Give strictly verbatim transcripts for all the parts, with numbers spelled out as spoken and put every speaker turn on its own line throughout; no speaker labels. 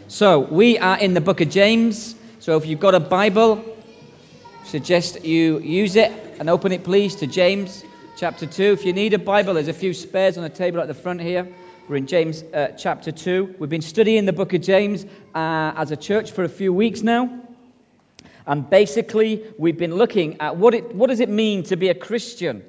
So, we are in the book of James. So, if you've got a Bible, suggest you use it and open it, please, to James chapter two. If you need a Bible, there's a few spares on the table at the front here. We're in James uh, chapter two. We've been studying the book of James uh, as a church for a few weeks now. And basically, we've been looking at what it what does it mean to be a Christian.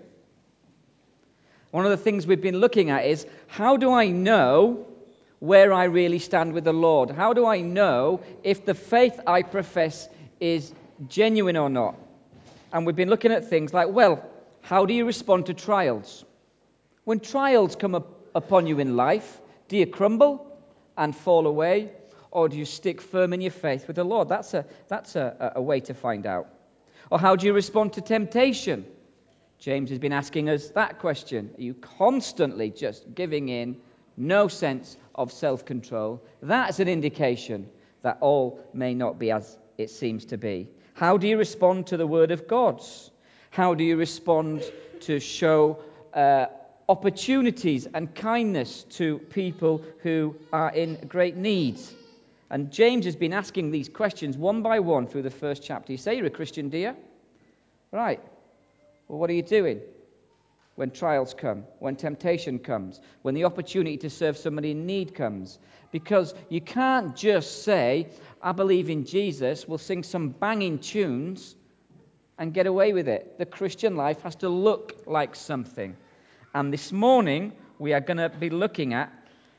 One of the things we've been looking at is, how do I know where I really stand with the Lord? How do I know if the faith I profess is genuine or not? And we've been looking at things like, well, how do you respond to trials? When trials come up upon you in life, do you crumble and fall away, or do you stick firm in your faith with the Lord? That's a that's a, a way to find out. Or how do you respond to temptation? James has been asking us that question. Are you constantly just giving in, no sense of self-control? That's an indication that all may not be as it seems to be. How do you respond to the Word of God? How do you respond to show uh, opportunities and kindness to people who are in great need? And James has been asking these questions one by one through the first chapter. You say you're a Christian, do you? Right. Well, what are you doing when trials come, when temptation comes, when the opportunity to serve somebody in need comes? Because you can't just say, I believe in Jesus, we'll sing some banging tunes and get away with it. The Christian life has to look like something. And this morning, we are going to be looking at,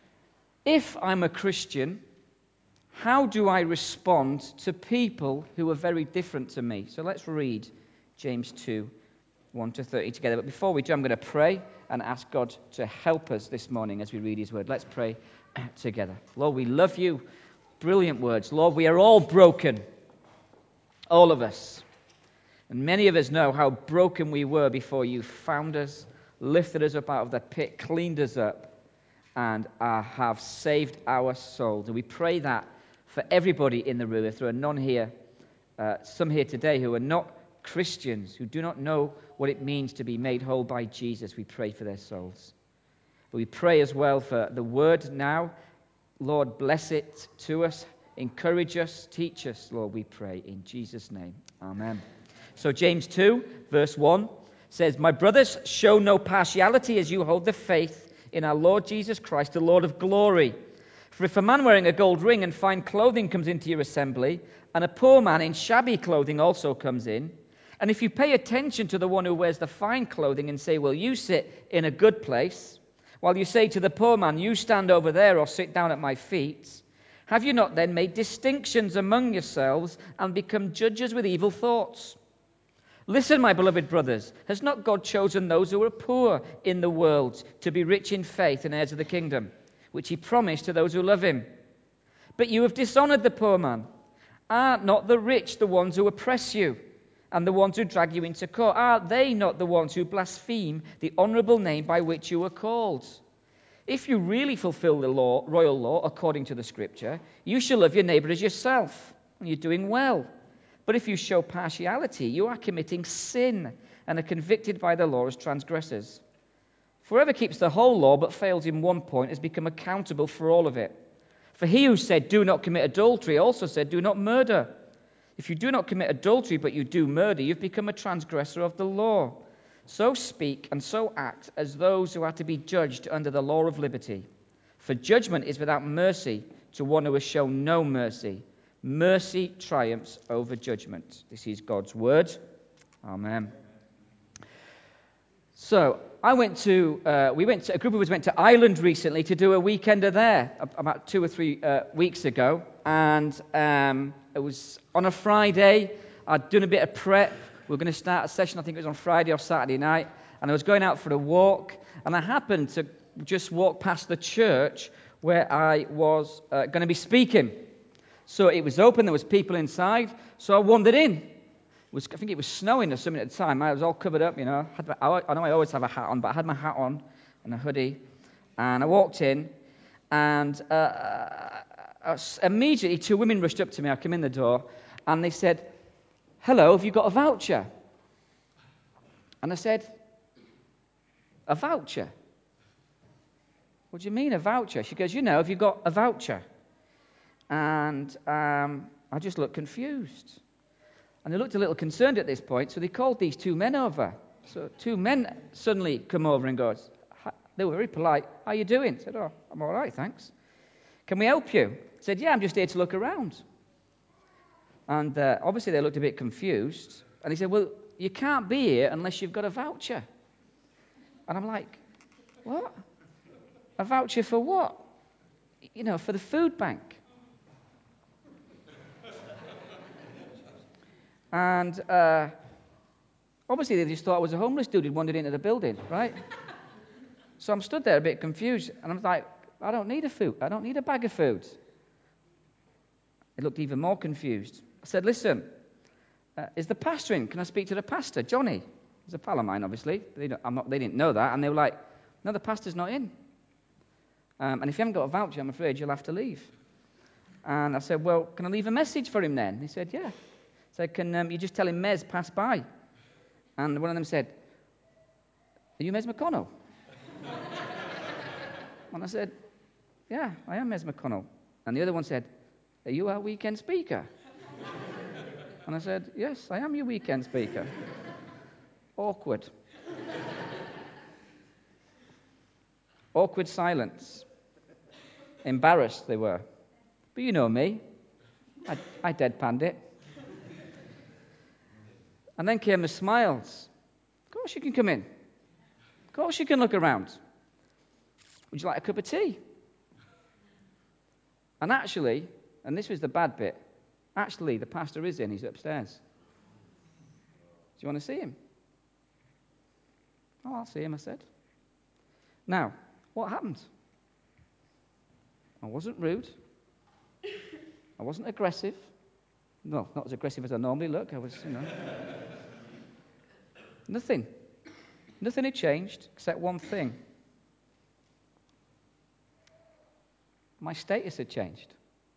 if I'm a Christian, how do I respond to people who are very different to me? So let's read James two, one to thirty together. But before we do, I'm going to pray and ask God to help us this morning as we read his word. Let's pray together. Lord, we love you. Brilliant words. Lord, we are all broken. All of us. And many of us know how broken we were before you found us, lifted us up out of the pit, cleaned us up, and uh, have saved our souls. And we pray that for everybody in the room. If there are none here, uh, some here today who are not Christians, who do not know what it means to be made whole by Jesus, we pray for their souls. But we pray as well for the word now. Lord, bless it to us, encourage us, teach us, Lord, we pray in Jesus' name. Amen. So James two, verse one says, My brothers, show no partiality as you hold the faith in our Lord Jesus Christ, the Lord of glory. For if a man wearing a gold ring and fine clothing comes into your assembly, and a poor man in shabby clothing also comes in, and if you pay attention to the one who wears the fine clothing and say, Well, you sit in a good place, while you say to the poor man, You stand over there or sit down at my feet, have you not then made distinctions among yourselves and become judges with evil thoughts? Listen, my beloved brothers, has not God chosen those who are poor in the world to be rich in faith and heirs of the kingdom, which he promised to those who love him? But you have dishonored the poor man. Are not the rich the ones who oppress you, and the ones who drag you into court? Are they not the ones who blaspheme the honorable name by which you were called? If you really fulfill the law, royal law according to the scripture, you shall love your neighbor as yourself, and you're doing well. But if you show partiality, you are committing sin and are convicted by the law as transgressors. For whoever keeps the whole law but fails in one point has become accountable for all of it. For he who said, Do not commit adultery, also said, Do not murder. If you do not commit adultery, but you do murder, you've become a transgressor of the law. So speak and so act as those who are to be judged under the law of liberty. For judgment is without mercy to one who has shown no mercy. Mercy triumphs over judgment. This is God's word. Amen. So I went to, uh, we went to, a group of us went to Ireland recently to do a weekender there, about two or three uh, weeks ago. And um, it was on a Friday. I'd done a bit of prep. We were going to start a session, I think it was on Friday or Saturday night. And I was going out for a walk. And I happened to just walk past the church where I was uh, going to be speaking. So it was open, there was people inside. So I wandered in. It was, I think it was snowing or something at the time. I was all covered up, you know. Had my, I know I always have a hat on, but I had my hat on and a hoodie. And I walked in, and uh, uh, immediately two women rushed up to me. I came in the door, and they said, Hello, have you got a voucher? And I said, A voucher? What do you mean, a voucher? She goes, You know, have you got a voucher? And um, I just looked confused. And they looked a little concerned at this point, so they called these two men over. So two men suddenly come over and go, they were very polite. How are you doing? I said, oh, I'm all right, thanks. Can we help you? I said, yeah, I'm just here to look around. And uh, obviously they looked a bit confused. And he said, well, you can't be here unless you've got a voucher. And I'm like, what? A voucher for what? You know, for the food bank. And uh, obviously they just thought I was a homeless dude who'd wandered into the building, right? So I'm stood there a bit confused, and I'm like, I don't need a food. I don't need a bag of food. They looked even more confused. I said, listen, uh, is the pastor in? Can I speak to the pastor? Johnny. He's a pal of mine, obviously. They, don't, I'm not, they didn't know that, and they were like, no, the pastor's not in. Um, and if you haven't got a voucher, I'm afraid you'll have to leave. And I said, well, can I leave a message for him then? He said, yeah. I said, can um, you just tell him Mez passed by? And one of them said, are you Mez McConnell? And I said, yeah, I am Mez McConnell. And the other one said, are you our weekend speaker? And I said, yes, I am your weekend speaker. Awkward. Awkward silence. Embarrassed they were. But you know me. I, I deadpanned it. And then came the smiles. Of course you can come in. Of course you can look around. Would you like a cup of tea? And actually, and this was the bad bit, actually the pastor is in, he's upstairs. Do you want to see him? Oh, I'll see him, I said. Now, what happened? I wasn't rude. I wasn't aggressive. No, not as aggressive as I normally look. I was, you know. Nothing. Nothing had changed except one thing. My status had changed.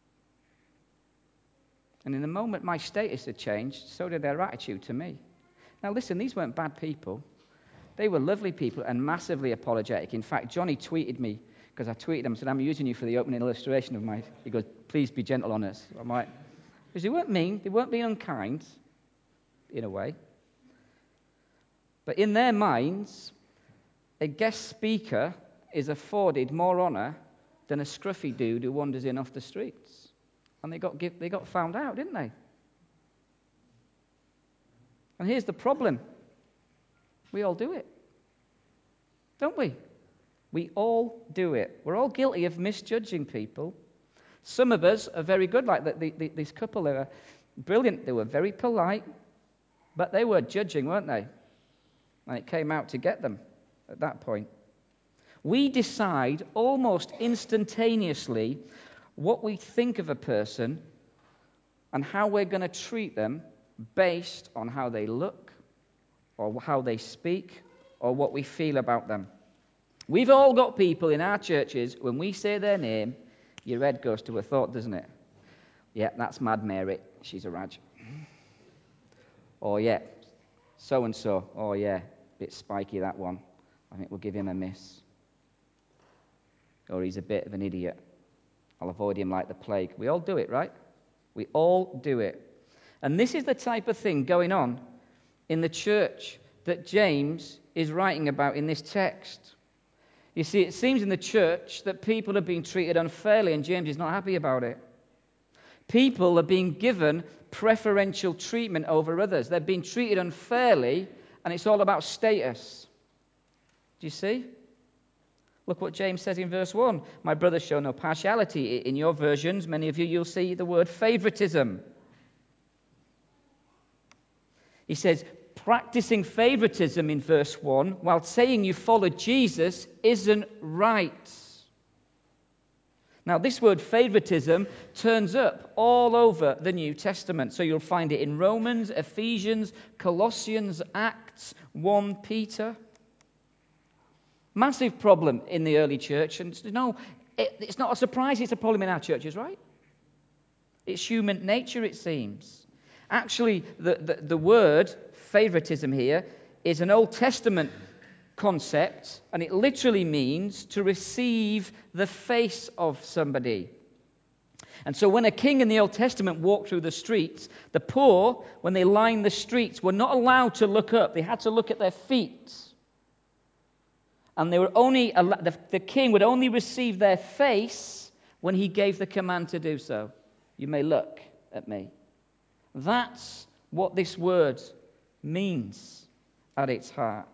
And in the moment my status had changed, so did their attitude to me. Now listen, these weren't bad people. They were lovely people and massively apologetic. In fact, Johnny tweeted me, because I tweeted him and said, I'm using you for the opening illustration of my... He goes, please be gentle on us. I'm like, because they weren't mean, they weren't being unkind, in a way. But in their minds, a guest speaker is afforded more honour than a scruffy dude who wanders in off the streets. And they got they got found out, didn't they? And here's the problem. We all do it. Don't we? We all do it. We're all guilty of misjudging people. Some of us are very good, like the, the, the, this couple, they were brilliant. They were very polite, but they were judging, weren't they? And it came out to get them at that point. We decide almost instantaneously what we think of a person and how we're going to treat them based on how they look or how they speak or what we feel about them. We've all got people in our churches, when we say their name, your head goes to a thought, doesn't it? Yeah, that's Mad Mary. She's a raj. Or yeah, so-and-so. Oh yeah, bit spiky that one. I think we'll give him a miss. Or he's a bit of an idiot. I'll avoid him like the plague. We all do it, right? We all do it. And this is the type of thing going on in the church that James is writing about in this text. You see, it seems in the church that people are being treated unfairly, and James is not happy about it. People are being given preferential treatment over others. They're being treated unfairly, and it's all about status. Do you see? Look what James says in verse one. My brothers, show no partiality. In your versions, many of you, you'll see the word favoritism. He says, practicing favoritism in verse one, while saying you follow Jesus, isn't right. Now, this word favoritism turns up all over the New Testament. So you'll find it in Romans, Ephesians, Colossians, Acts, First Peter. Massive problem in the early church. And you know, it, it's not a surprise it's a problem in our churches, right? It's human nature, it seems. Actually, the, the, the word favoritism here is an Old Testament concept, and it literally means to receive the face of somebody. And so when a king in the Old Testament walked through the streets, the poor, when they lined the streets, were not allowed to look up. They had to look at their feet. And they were only the, the king would only receive their face when he gave the command to do so. You may look at me. That's what this word means at its heart.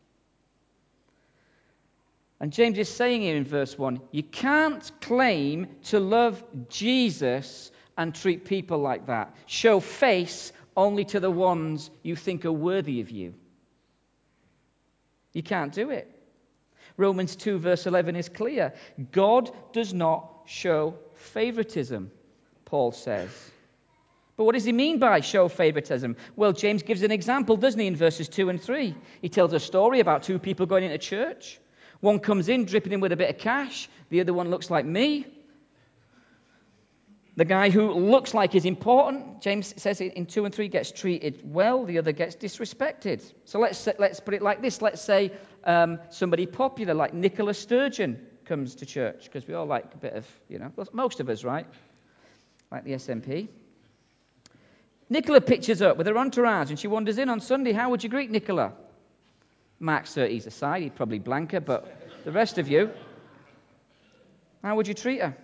And James is saying here in verse one, you can't claim to love Jesus and treat people like that. Show face only to the ones you think are worthy of you. You can't do it. Romans two verse eleven is clear. God does not show favoritism, Paul says. But what does he mean by show favoritism? Well, James gives an example, doesn't he, in verses two and three? He tells a story about two people going into church. One comes in dripping in with a bit of cash. The other one looks like me. The guy who looks like he's important, James says in two and three, gets treated well. The other gets disrespected. So let's let's put it like this. Let's say um, somebody popular like Nicola Sturgeon comes to church, because we all like a bit of, you know, most of us, right? Like the S N P. Nicola pitches up with her entourage and she wanders in on Sunday. How would you greet Nicola? Max, uh, he's aside, he'd probably blank her, but the rest of you, how would you treat her?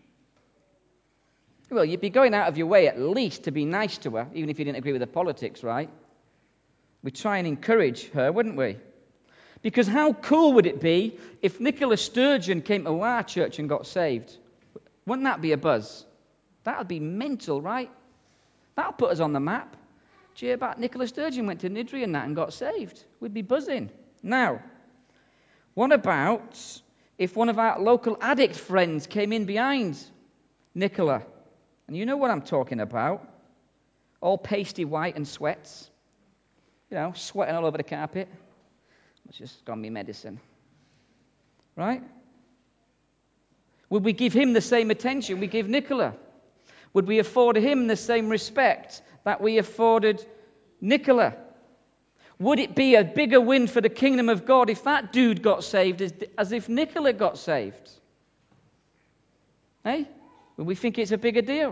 Well, you'd be going out of your way at least to be nice to her, even if you didn't agree with the politics, right? We'd try and encourage her, wouldn't we? Because how cool would it be if Nicola Sturgeon came to our church and got saved? Wouldn't that be a buzz? That would be mental, right? That'll put us on the map. Do you hear about Nicola Sturgeon went to Niddry and that and got saved? We'd be buzzing. Now, what about if one of our local addict friends came in behind Nicola? And you know what I'm talking about. All pasty white and sweats. You know, sweating all over the carpet. It's just got me medicine. Right? Would we give him the same attention we give Nicola? Would we afford him the same respect that we afforded Nicola? Would it be a bigger win for the kingdom of God if that dude got saved as, as if Nicola got saved? Hey? Would we think it's a bigger deal?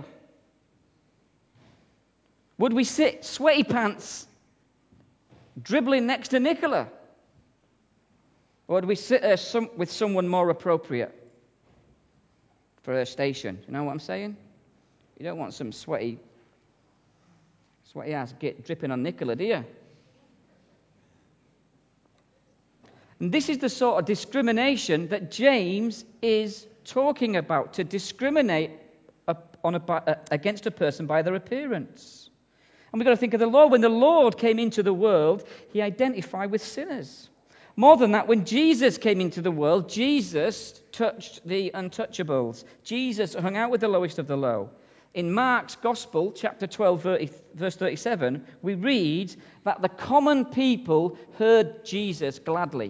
Would we sit sweaty pants dribbling next to Nicola? Or would we sit there some, with someone more appropriate for her station? You know what I'm saying? You don't want some sweaty, sweaty ass git dripping on Nicola, do you? And this is the sort of discrimination that James is talking about, to discriminate on a, against a person by their appearance. And we've got to think of the Lord. When the Lord came into the world, he identified with sinners. More than that, when Jesus came into the world, Jesus touched the untouchables. Jesus hung out with the lowest of the low. In Mark's Gospel, chapter twelve, verse thirty-seven, we read that the common people heard Jesus gladly.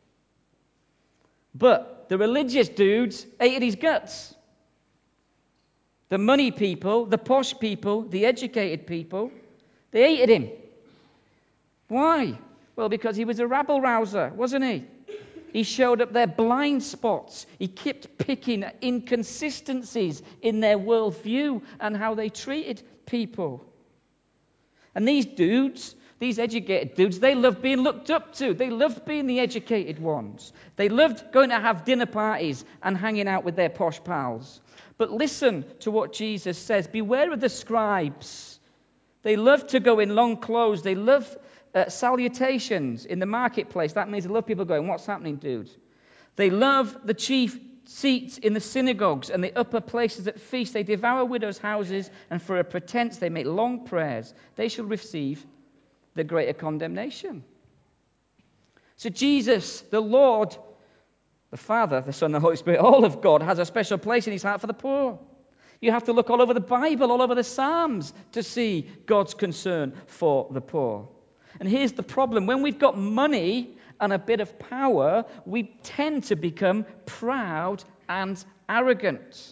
But the religious dudes ate his guts. The money people, the posh people, the educated people, they hated him. Why? Well, because he was a rabble-rouser, wasn't he? He showed up their blind spots. He kept picking at inconsistencies in their worldview and how they treated people. And these dudes, these educated dudes, they loved being looked up to. They loved being the educated ones. They loved going to have dinner parties and hanging out with their posh pals. But listen to what Jesus says. Beware of the scribes. They love to go in long clothes. They love uh, salutations in the marketplace. That means they love people going, what's happening, dude? They love the chief seats in the synagogues and the upper places at feasts. They devour widows' houses, and for a pretense they make long prayers. They shall receive the greater condemnation. So Jesus, the Lord, the Father, the Son, the Holy Spirit, all of God has a special place in his heart for the poor. You have to look all over the Bible, all over the Psalms, to see God's concern for the poor. And here's the problem. When we've got money and a bit of power, we tend to become proud and arrogant.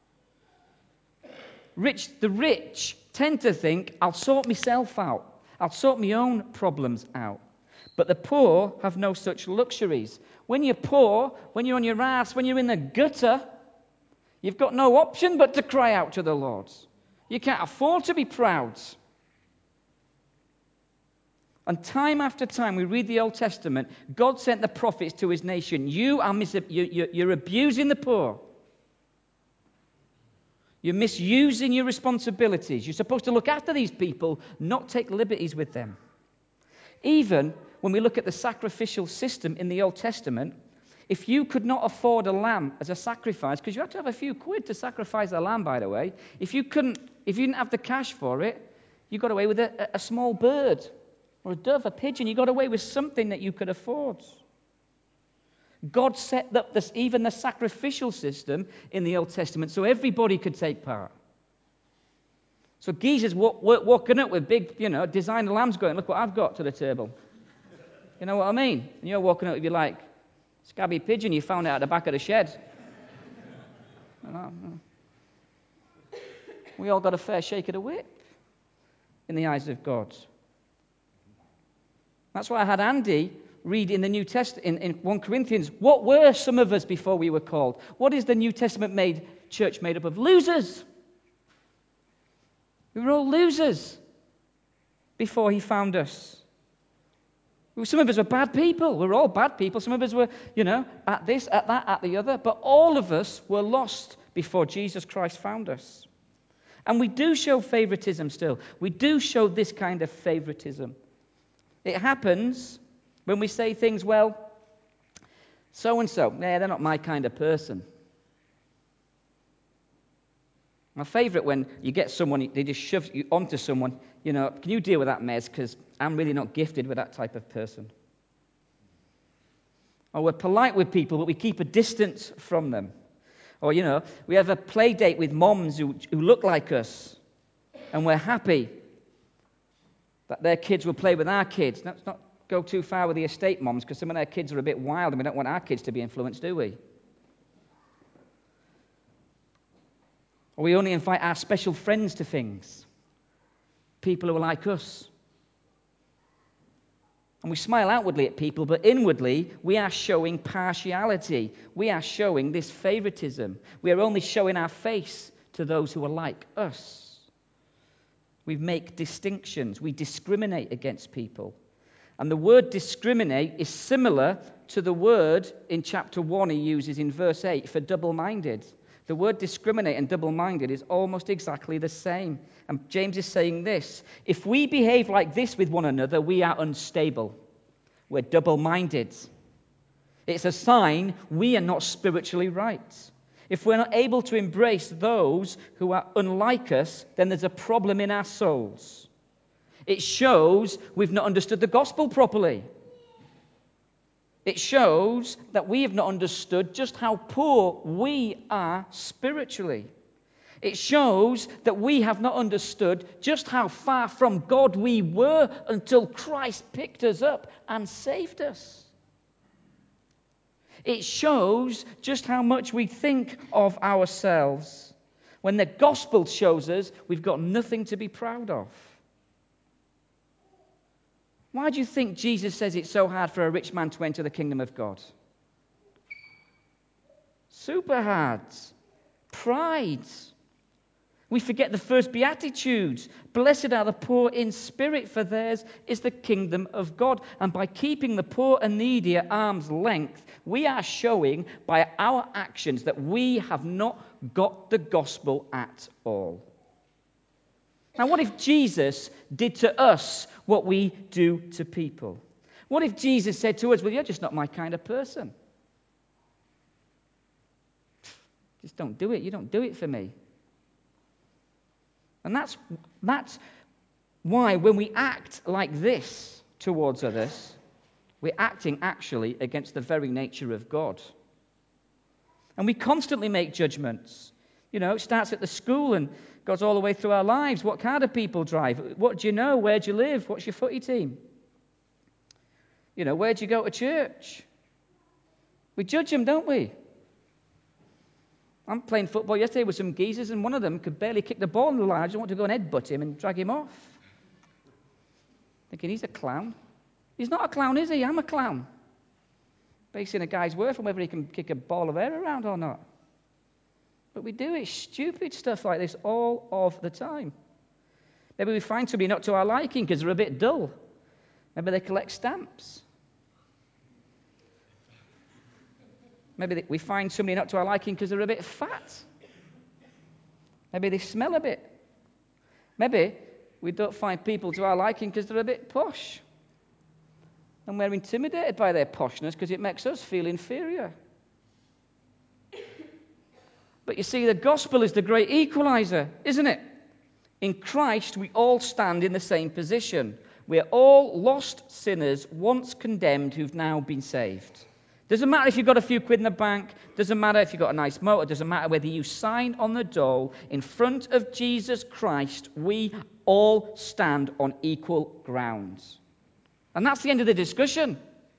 Rich, the rich tend to think, I'll sort myself out. I'll sort my own problems out. But the poor have no such luxuries. When you're poor, when you're on your ass, when you're in the gutter, You've got no option but to cry out to the Lord. You can't afford to be proud. And time after time, we read the Old Testament, God sent the prophets to his nation. You are mis- you, you, you're abusing the poor. You're misusing your responsibilities. You're supposed to look after these people, not take liberties with them. Even when we look at the sacrificial system in the Old Testament, if you could not afford a lamb as a sacrifice, because you had to have a few quid to sacrifice a lamb, by the way, if you couldn't, if you didn't have the cash for it, you got away with a, a small bird or a dove, a pigeon. You got away with something that you could afford. God set up this, even the sacrificial system in the Old Testament so everybody could take part. So geezers walk, walk, walking up with big, you know, designer lambs going, look what I've got to the table. You know what I mean? And you're walking up with your, like, scabby pigeon you found out at the back of the shed. We all got a fair shake of the whip in the eyes of God. That's why I had Andy read in the New Testament, in, in First Corinthians, what were some of us before we were called? What is the New Testament made church made up of? Losers. We were all losers before he found us. Some of us were bad people. We were all bad people. Some of us were, you know, at this, at that, at the other. But all of us were lost before Jesus Christ found us. And we do show favoritism still. We do show this kind of favoritism. It happens when we say things, well, so-and-so, nah, they're not my kind of person. My favorite when you get someone, they just shove you onto someone, you know, can you deal with that, Mez? Because I'm really not gifted with that type of person. Or we're polite with people, but we keep a distance from them. Or, you know, we have a play date with moms who, who look like us, and we're happy that their kids will play with our kids. Let's not go too far with the estate moms, because some of their kids are a bit wild, and we don't want our kids to be influenced, do we? Or we only invite our special friends to things, people who are like us. And we smile outwardly at people, but inwardly we are showing partiality. We are showing this favoritism. We are only showing our face to those who are like us. We make distinctions. We discriminate against people. And the word discriminate is similar to the word in chapter one he uses in verse eight for double-minded. The word discriminate and double-minded is almost exactly the same. And James is saying this: if we behave like this with one another, we are unstable. We're double-minded. It's a sign we are not spiritually right. If we're not able to embrace those who are unlike us, then there's a problem in our souls. It shows we've not understood the gospel properly. It shows that we have not understood just how poor we are spiritually. It shows that we have not understood just how far from God we were until Christ picked us up and saved us. It shows just how much we think of ourselves when the gospel shows us we've got nothing to be proud of. Why do you think Jesus says it's so hard for a rich man to enter the kingdom of God? Super hard. Pride. We forget the first Beatitudes. Blessed are the poor in spirit, for theirs is the kingdom of God. And by keeping the poor and needy at arm's length, we are showing by our actions that we have not got the gospel at all. Now, what if Jesus did to us what we do to people? What if Jesus said to us, well, you're just not my kind of person. Just don't do it. You don't do it for me. And that's, that's why when we act like this towards others, we're acting actually against the very nature of God. And we constantly make judgments. You know, it starts at the school and goes all the way through our lives. What car do people drive? What do you know? Where do you live? What's your footy team? You know, where do you go to church? We judge them, don't we? I'm playing football yesterday with some geezers, and one of them could barely kick the ball in the line. I just want to go and headbutt him and drag him off. Thinking he's a clown. He's not a clown, is he? I'm a clown. Basing a guy's worth on whether he can kick a ball of air around or not. But we do it, stupid stuff like this all of the time. Maybe we find somebody not to our liking because they're a bit dull. Maybe they collect stamps. Maybe we find somebody not to our liking because they're a bit fat. Maybe they smell a bit. Maybe we don't find people to our liking because they're a bit posh. And we're intimidated by their poshness because it makes us feel inferior. But you see, the gospel is the great equalizer, isn't it? In Christ, we all stand in the same position. We're all lost sinners, once condemned, who've now been saved. Doesn't matter if you've got a few quid in the bank. Doesn't matter if you've got a nice motor. Doesn't matter whether you sign on the dole. In front of Jesus Christ, we all stand on equal grounds. And that's the end of the discussion.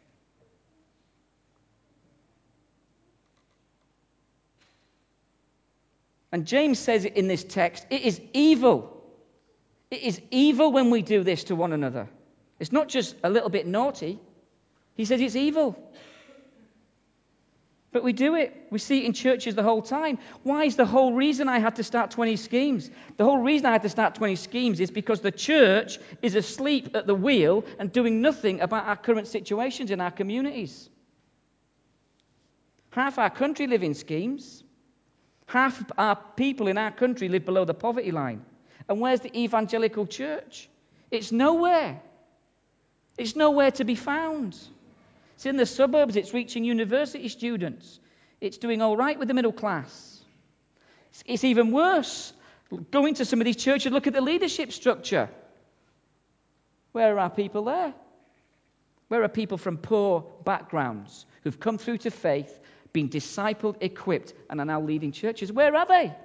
And James says it in this text, it is evil. It is evil when we do this to one another. It's not just a little bit naughty. He says it's evil. But we do it. We see it in churches the whole time. Why is the whole reason I had to start twenty schemes? The whole reason I had to start twenty schemes is because the church is asleep at the wheel and doing nothing about our current situations in our communities. Half our country live in schemes. Half our people in our country live below the poverty line. And where's the evangelical church? It's nowhere. It's nowhere to be found. It's in the suburbs. It's reaching university students. It's doing all right with the middle class. It's, it's even worse. Go into some of these churches, look at the leadership structure. Where are our people there? Where are people from poor backgrounds who've come through to faith, been discipled, equipped, and are now leading churches? Where are they?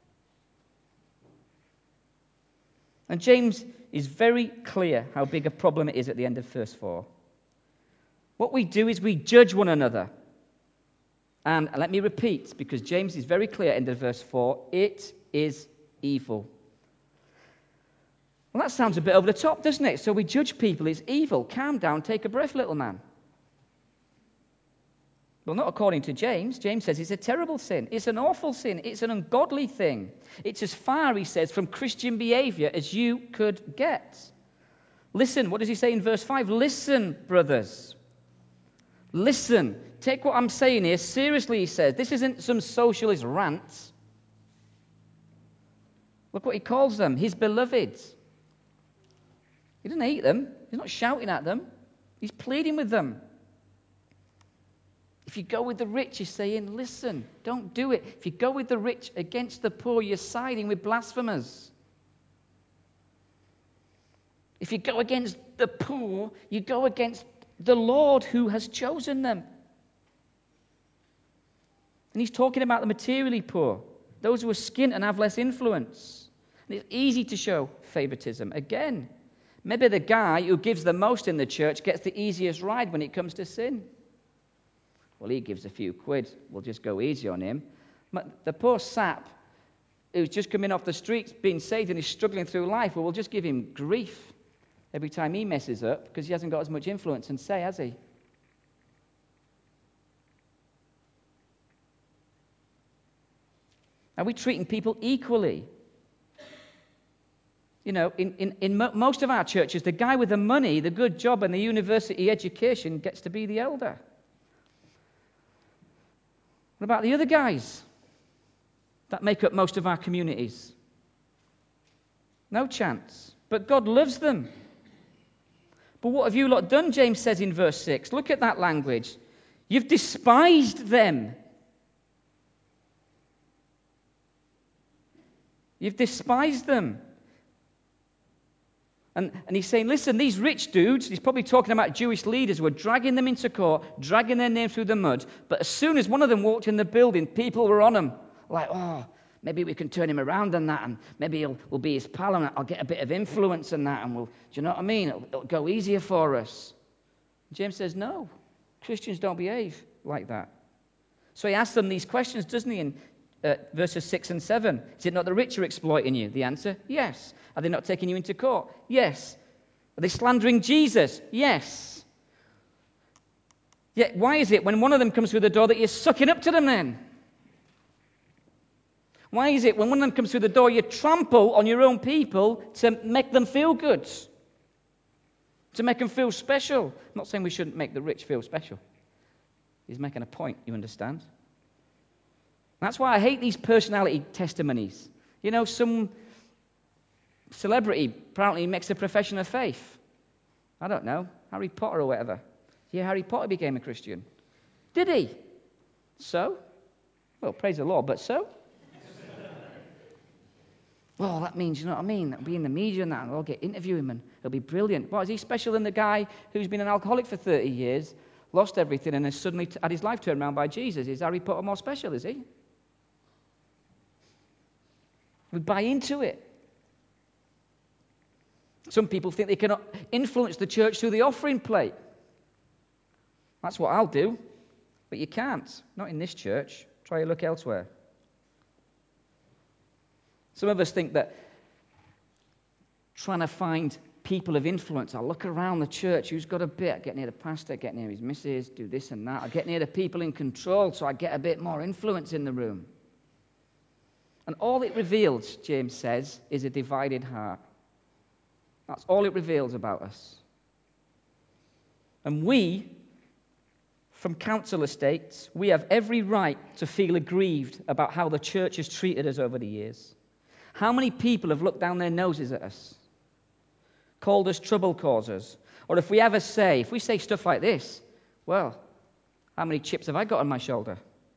And James is very clear how big a problem it is at the end of verse four. What we do is we judge one another. And let me repeat, because James is very clear at the end of verse four, it is evil. Well, that sounds a bit over the top, doesn't it? So we judge people, it's evil. Calm down, take a breath, little man. Well, not according to James. James says it's a terrible sin. It's an awful sin. It's an ungodly thing. It's as far, he says, from Christian behavior as you could get. Listen, what does he say in verse five? Listen, brothers. Listen. Take what I'm saying here seriously, he says. This isn't some socialist rant. Look what he calls them, his beloved. He doesn't hate them. He's not shouting at them. He's pleading with them. If you go with the rich, he's saying, listen, don't do it. If you go with the rich against the poor, you're siding with blasphemers. If you go against the poor, you go against the Lord who has chosen them. And he's talking about the materially poor, those who are skint and have less influence. And it's easy to show favoritism. Again, maybe the guy who gives the most in the church gets the easiest ride when it comes to sin. Well, he gives a few quid. We'll just go easy on him. But the poor sap who's just coming off the streets, being saved, and is struggling through life, well, we'll just give him grief every time he messes up because he hasn't got as much influence and say, has he? Are we treating people equally? You know, in, in, in mo- most of our churches, the guy with the money, the good job, and the university education gets to be the elder. What about the other guys that make up most of our communities? No chance. But God loves them. But what have you lot done, James says in verse six. Look at that language. You've despised them. You've despised them. And, and he's saying, listen, these rich dudes, he's probably talking about Jewish leaders who were dragging them into court, dragging their name through the mud. But as soon as one of them walked in the building, people were on him. Like, oh, maybe we can turn him around on that, and maybe he'll, we'll be his pal, and I'll get a bit of influence in that, and we'll, do you know what I mean? It'll, it'll go easier for us. James says, no, Christians don't behave like that. So he asks them these questions, doesn't he, in uh, verses six and seven. Is it not the rich who are exploiting you? The answer, yes. Are they not taking you into court? Yes. Are they slandering Jesus? Yes. Yet why is it when one of them comes through the door that you're sucking up to them then? Why is it when one of them comes through the door, you trample on your own people to make them feel good? To make them feel special? I'm not saying we shouldn't make the rich feel special. He's making a point, you understand? That's why I hate these personality testimonies. You know, some celebrity apparently makes a profession of faith. I don't know, Harry Potter or whatever. Yeah, Harry Potter became a Christian. Did he? So? Well, praise the Lord, but so? Well, that means, you know what I mean? That'll be in the media and that, and I'll get interview him, and it'll be brilliant. What, is he special than the guy who's been an alcoholic for thirty years, lost everything, and has suddenly t- had his life turned around by Jesus? Is Harry Potter more special, is he? We buy into it. Some people think they can influence the church through the offering plate. That's what I'll do. But you can't. Not in this church. Try to look elsewhere. Some of us think that trying to find people of influence, I'll look around the church, who's got a bit, get near the pastor, get near his missus, do this and that. I get near the people in control so I get a bit more influence in the room. And all it reveals, James says, is a divided heart. That's all it reveals about us. And we, from council estates, we have every right to feel aggrieved about how the church has treated us over the years. How many people have looked down their noses at us, called us trouble causers? Or if we ever say, if we say stuff like this, well, how many chips have I got on my shoulder?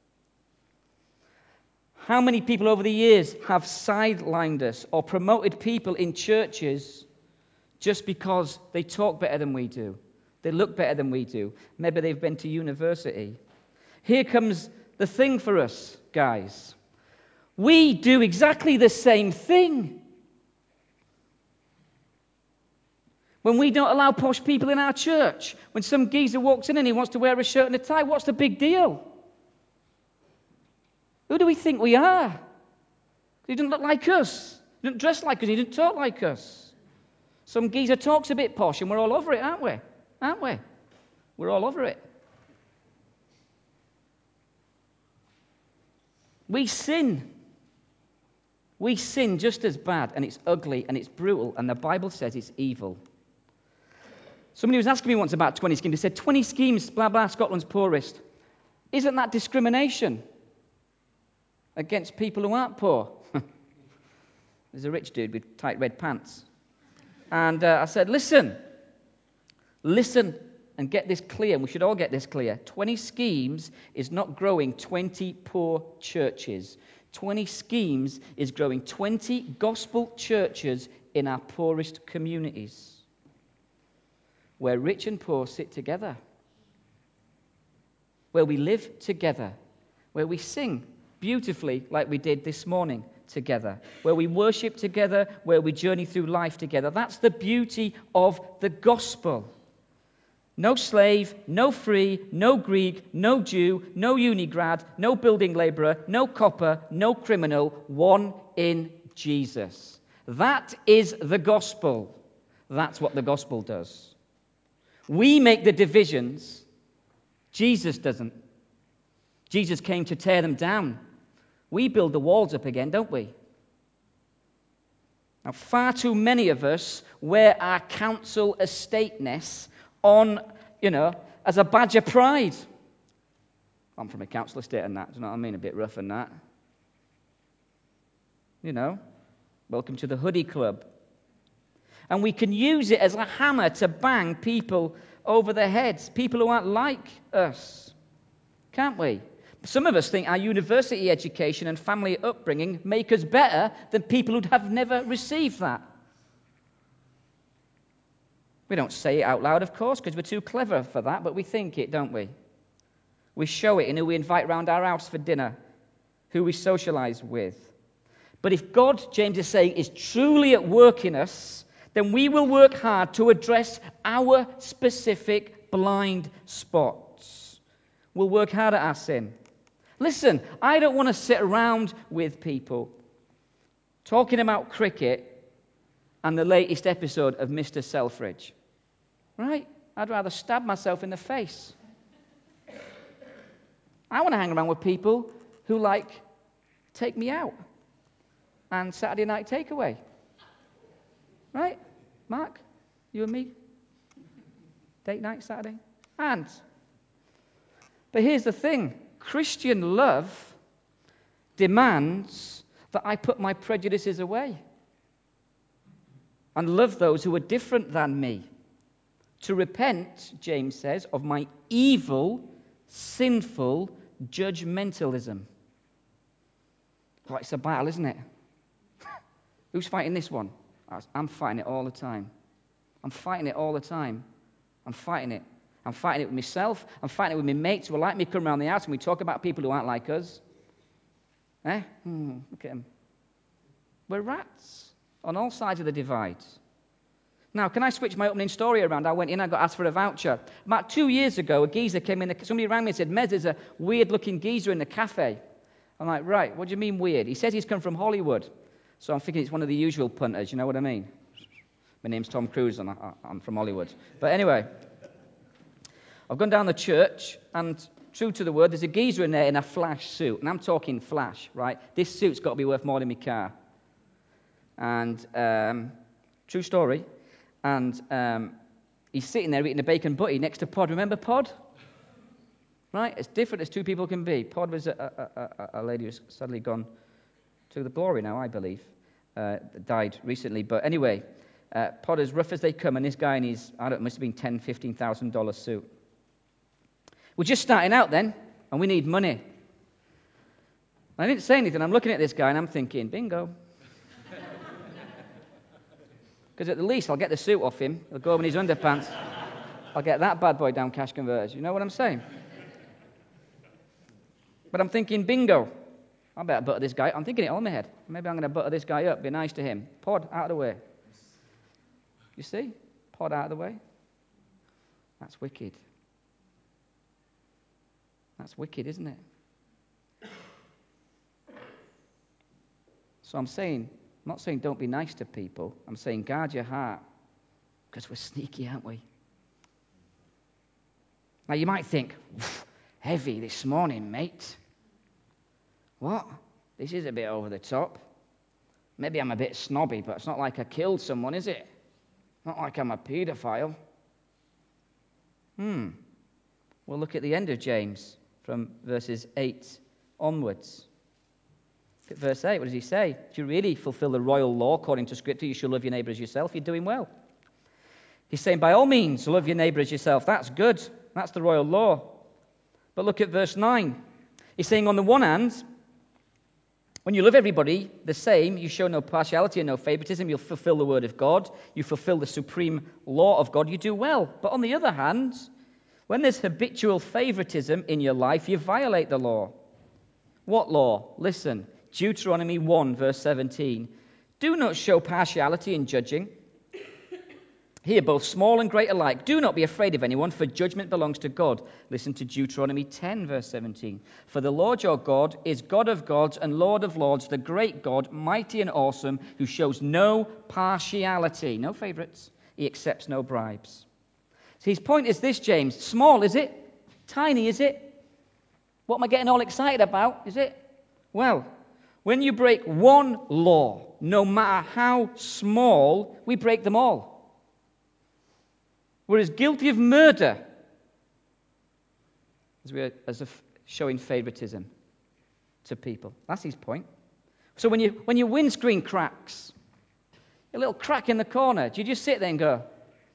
How many people over the years have sidelined us or promoted people in churches just because they talk better than we do? They look better than we do. Maybe they've been to university. Here comes the thing for us, guys. We do exactly the same thing. When we don't allow posh people in our church, when some geezer walks in and he wants to wear a shirt and a tie, what's the big deal? Who do we think we are? He doesn't look like us. He doesn't dress like us. He doesn't talk like us. Some geezer talks a bit posh and we're all over it, aren't we? Aren't we? We're all over it. We sin. We sin just as bad, and it's ugly, and it's brutal, and the Bible says it's evil. Somebody was asking me once about twenty schemes. They said, twenty schemes, blah, blah, Scotland's poorest. Isn't that discrimination against people who aren't poor? There's a rich dude with tight red pants. And uh, I said, listen, listen, and get this clear. We should all get this clear. twenty schemes is not growing twenty poor churches. twenty schemes is growing twenty gospel churches in our poorest communities, where rich and poor sit together, where we live together, where we sing beautifully like we did this morning together, where we worship together, where we journey through life together. That's the beauty of the gospel. No slave, no free, no Greek, no Jew, no unigrad, no building laborer, no copper, no criminal, one in Jesus. That is the gospel. That's what the gospel does. We make the divisions. Jesus doesn't. Jesus came to tear them down. We build the walls up again, don't we? Now, far too many of us wear our council estateness on, you know, as a badge of pride. I'm from a council estate and that, do you know what I mean? A bit rough and that. You know, welcome to the hoodie club. And we can use it as a hammer to bang people over their heads, people who aren't like us, can't we? Some of us think our university education and family upbringing make us better than people who have never received that. We don't say it out loud, of course, because we're too clever for that, but we think it, don't we? We show it in who we invite round our house for dinner, who we socialize with. But if God, James is saying, is truly at work in us, then we will work hard to address our specific blind spots. We'll work hard at our sin. Listen, I don't want to sit around with people talking about cricket and the latest episode of Mister Selfridge. Right? I'd rather stab myself in the face. I want to hang around with people who, like, take me out. and Saturday night takeaway. Right? Mark? You and me? Date night Saturday? And, but here's the thing. Christian love demands that I put my prejudices away and love those who are different than me. To repent, James says, of my evil, sinful judgmentalism. Well, it's a battle, isn't it? Who's fighting this one? I'm fighting it all the time. I'm fighting it all the time. I'm fighting it. I'm fighting it with myself. I'm fighting it with my mates who are like me, come around the house and we talk about people who aren't like us. Eh? Hmm, look at them. We're rats on all sides of the divide. Now, can I switch my opening story around? I went in, I got asked for a voucher. About two years ago, a geezer came in. Somebody rang me and said, Mez, there's a weird-looking geezer in the cafe. I'm like, right, what do you mean weird? He says he's come from Hollywood. So I'm thinking it's one of the usual punters, you know what I mean? My name's Tom Cruise and I, I'm from Hollywood. But anyway, I've gone down the church and true to the word, there's a geezer in there in a flash suit. And I'm talking flash, right? This suit's got to be worth more than my car. And um, true story. And um, he's sitting there eating a bacon butty next to Pod. Remember Pod? Right? As different as two people can be. Pod was a, a, a, a lady who's suddenly gone to the glory now, I believe. Uh, died recently. But anyway, uh, Pod as rough as they come, and this guy in his, I don't know, must have been ten thousand dollars, fifteen thousand dollars suit. We're just starting out then, and we need money. I didn't say anything. I'm looking at this guy, and I'm thinking, bingo. Because at the least, I'll get the suit off him. He'll go over in his underpants. I'll get that bad boy down Cash Converters. You know what I'm saying? But I'm thinking, bingo. I better butter this guy. I'm thinking it all in my head. Maybe I'm going to butter this guy up, be nice to him. Pod, out of the way. You see? Pod out of the way. That's wicked. That's wicked, isn't it? So I'm saying, I'm not saying don't be nice to people. I'm saying guard your heart. Because we're sneaky, aren't we? Now you might think, heavy this morning, mate. What? This is a bit over the top. Maybe I'm a bit snobby, but it's not like I killed someone, is it? Not like I'm a paedophile. Hmm. We'll look at the end of James from verses eight onwards. Look at verse eight. What does he say? If you really fulfill the royal law according to Scripture, you shall love your neighbor as yourself. You're doing well. He's saying, by all means, love your neighbor as yourself. That's good. That's the royal law. But look at verse nine. He's saying, on the one hand, when you love everybody the same, you show no partiality and no favoritism. You'll fulfill the word of God. You fulfill the supreme law of God. You do well. But on the other hand, when there's habitual favoritism in your life, you violate the law. What law? Listen, Deuteronomy one, verse seventeen. Do not show partiality in judging. Here, both small and great alike. Do not be afraid of anyone, for judgment belongs to God. Listen to Deuteronomy ten, verse seventeen. For the Lord your God is God of gods and Lord of lords, the great God, mighty and awesome, who shows no partiality, no favorites. He accepts no bribes. So his point is this, James. Small, is it? Tiny, is it? What am I getting all excited about, is it? Well, when you break one law, no matter how small, we break them all. We're as guilty of murder as we are as of showing favoritism to people. That's his point. So when you when your windscreen cracks, a little crack in the corner, do you just sit there and go,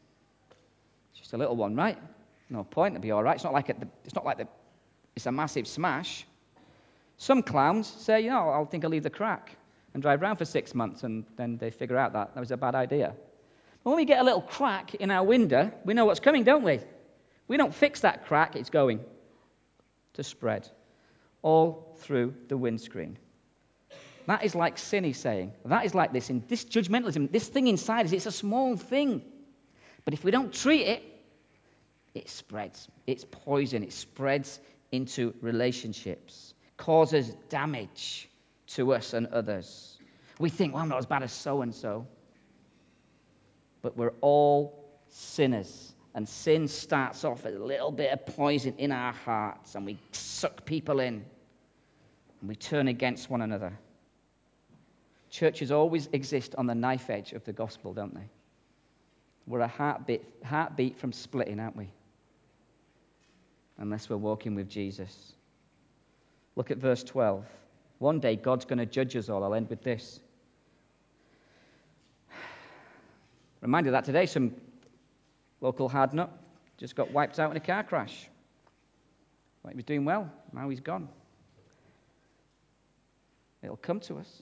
it's just a little one, right? No point, it'll be all right. It's not like a, it's not like the, it's a massive smash. Some clowns say, you know, I'll think I'll leave the crack and drive around for six months, and then they figure out that that was a bad idea. When we get a little crack in our window, we know what's coming, don't we? We don't fix that crack, it's going to spread all through the windscreen. That is like sin, he's saying. That is like this. In this judgmentalism, this thing inside us, it's a small thing. But if we don't treat it, it spreads. It's poison. It spreads into relationships, causes damage to us and others. We think, well, I'm not as bad as so-and-so. But we're all sinners. And sin starts off as a little bit of poison in our hearts. And we suck people in. And we turn against one another. Churches always exist on the knife edge of the gospel, don't they? We're a heartbeat, heartbeat from splitting, aren't we? Unless we're walking with Jesus. Look at verse twelve. One day God's going to judge us all. I'll end with this. Reminded that today, some local hard nut just got wiped out in a car crash. Well, he was doing well. Now he's gone. It'll come to us.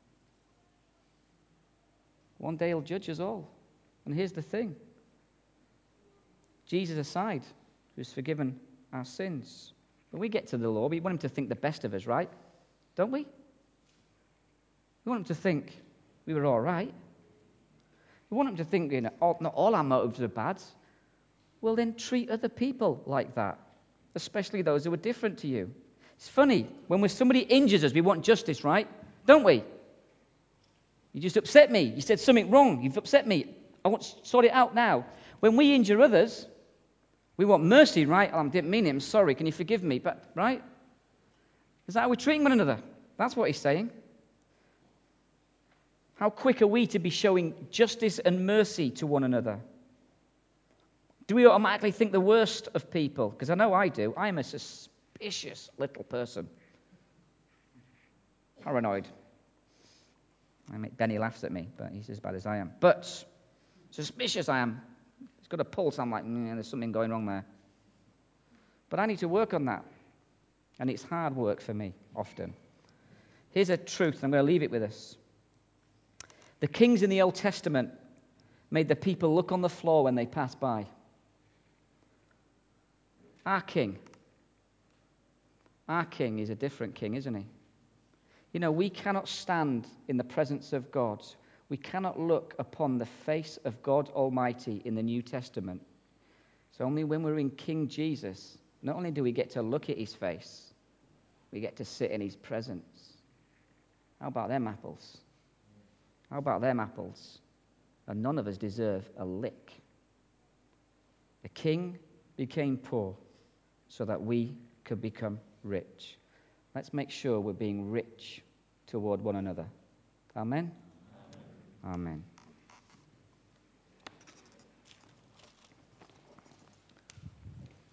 One day he'll judge us all. And here's the thing. Jesus aside, who's forgiven our sins. When we get to the Lord, we want him to think the best of us, right? Don't we? We want him to think we were all right. We want him to think, you know, all, not all our motives are bad. Well, then treat other people like that, especially those who are different to you. It's funny, when we're, somebody injures us, we want justice, right? Don't we? You just upset me. You said something wrong. You've upset me. I want to sort it out now. When we injure others, we want mercy, right? Oh, I didn't mean it. I'm sorry. Can you forgive me? But, right? Is that how we're treating one another? That's what he's saying. How quick are we to be showing justice and mercy to one another? Do we automatically think the worst of people? Because I know I do. I am a suspicious little person. Paranoid. I make Benny laughs at me, but he's as bad as I am. But suspicious I am. He's got a pulse. I'm like, mm, there's something going wrong there. But I need to work on that. And it's hard work for me, often. Here's a truth. I'm going to leave it with us. The kings in the Old Testament made the people look on the floor when they passed by. Our king. Our king is a different king, isn't he? You know, we cannot stand in the presence of God. We cannot look upon the face of God Almighty in the New Testament. It's only when we're in King Jesus, not only do we get to look at his face, we get to sit in his presence. How about them apples? How about them apples? And none of us deserve a lick. The king became poor so that we could become rich. Let's make sure we're being rich toward one another. Amen? Amen. Amen.